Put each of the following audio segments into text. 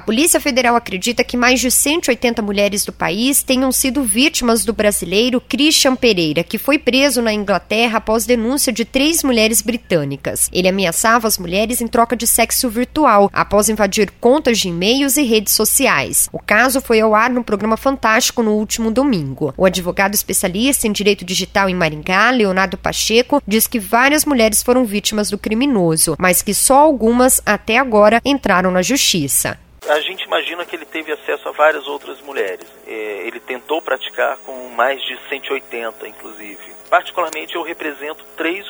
A Polícia Federal acredita que mais de 180 mulheres do país tenham sido vítimas do brasileiro Christian Pereira, que foi preso na Inglaterra após denúncia de 3 mulheres britânicas. Ele ameaçava as mulheres em troca de sexo virtual, após invadir contas de e-mails e redes sociais. O caso foi ao ar no programa Fantástico no último domingo. O advogado especialista em direito digital em Maringá, Leonardo Pacheco, diz que várias mulheres foram vítimas do criminoso, mas que só algumas, até agora, entraram na justiça. A gente imagina que ele teve acesso a várias outras mulheres. Ele tentou praticar com mais de 180, inclusive. Particularmente, eu represento 3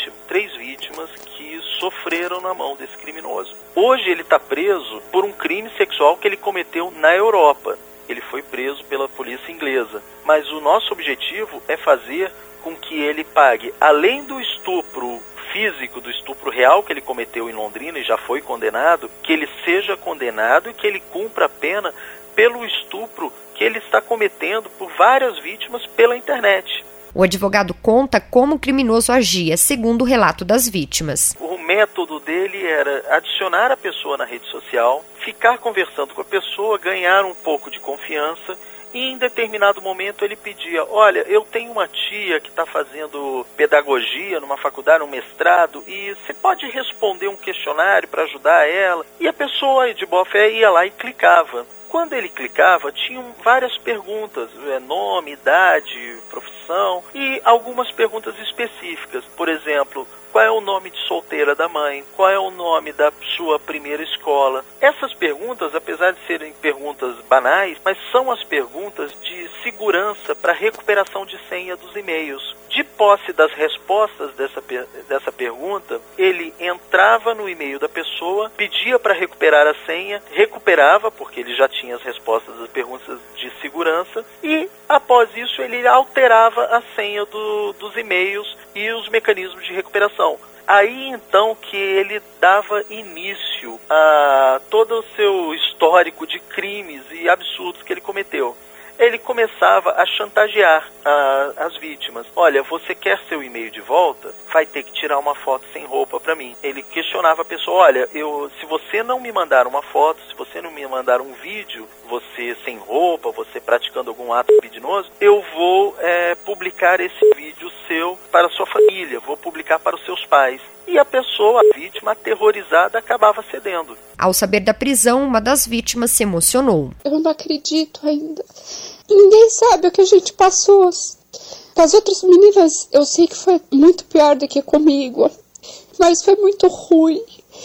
vítimas que sofreram na mão desse criminoso. Hoje ele está preso por um crime sexual que ele cometeu na Europa. Ele foi preso pela polícia inglesa. Mas o nosso objetivo é fazer com que ele pague, além do estupro físico, do estupro real que ele cometeu em Londrina e já foi condenado, que ele seja condenado e que ele cumpra a pena pelo estupro que ele está cometendo por várias vítimas pela internet. O advogado conta como o criminoso agia, segundo o relato das vítimas. O método dele era adicionar a pessoa na rede social, ficar conversando com a pessoa, ganhar um pouco de confiança. E em determinado momento ele pedia, olha, eu tenho uma tia que está fazendo pedagogia numa faculdade, um mestrado, e você pode responder um questionário para ajudar ela? E a pessoa de boa fé ia lá e clicava. Quando ele clicava, tinham várias perguntas, nome, idade, profissão e algumas perguntas específicas. Por exemplo, qual é o nome de solteira da mãe? Qual é o nome da sua primeira escola? Essas perguntas, apesar de serem perguntas banais, mas são as perguntas de segurança para recuperação de senha dos e-mails. De posse das respostas dessa pergunta, ele entrava no e-mail da pessoa, pedia para recuperar a senha, recuperava, porque ele já tinha as respostas das perguntas de segurança, e após isso ele alterava a senha dos e-mails e os mecanismos de recuperação. Aí então que ele dava início a todo o seu histórico de crimes e absurdos que ele cometeu. Ele começava a chantagear as vítimas. Olha, você quer seu e-mail de volta? Vai ter que tirar uma foto sem roupa para mim. Ele questionava a pessoa, olha, se você não me mandar uma foto, se você não me mandar um vídeo, você sem roupa, você praticando algum ato libidinoso, eu vou publicar esse vídeo seu para a sua família, vou publicar para os seus pais. E a pessoa, a vítima, aterrorizada, acabava cedendo. Ao saber da prisão, uma das vítimas se emocionou. Eu não acredito ainda. Ninguém sabe o que a gente passou. Com as outras meninas, eu sei que foi muito pior do que comigo. Mas foi muito ruim.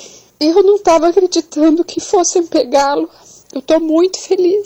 Eu não estava acreditando que fossem pegá-lo. Eu estou muito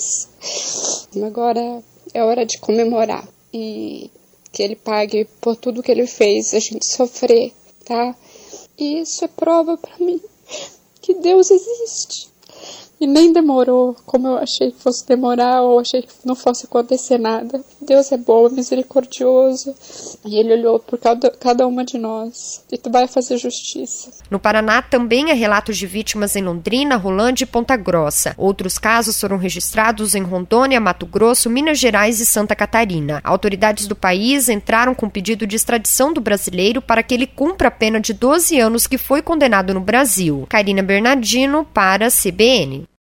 feliz. Agora é hora de comemorar. E que ele pague por tudo que ele fez a gente sofrer, tá? E isso é prova para mim que Deus existe. E nem demorou como eu achei que fosse demorar ou achei que não fosse acontecer nada. Deus é bom, é misericordioso. E Ele olhou por cada uma de nós. E tu vai fazer justiça. No Paraná também há relatos de vítimas em Londrina, Rolândia e Ponta Grossa. Outros casos foram registrados em Rondônia, Mato Grosso, Minas Gerais e Santa Catarina. Autoridades do país entraram com pedido de extradição do brasileiro para que ele cumpra a pena de 12 anos que foi condenado no Brasil. Karina Bernardino para a CBN.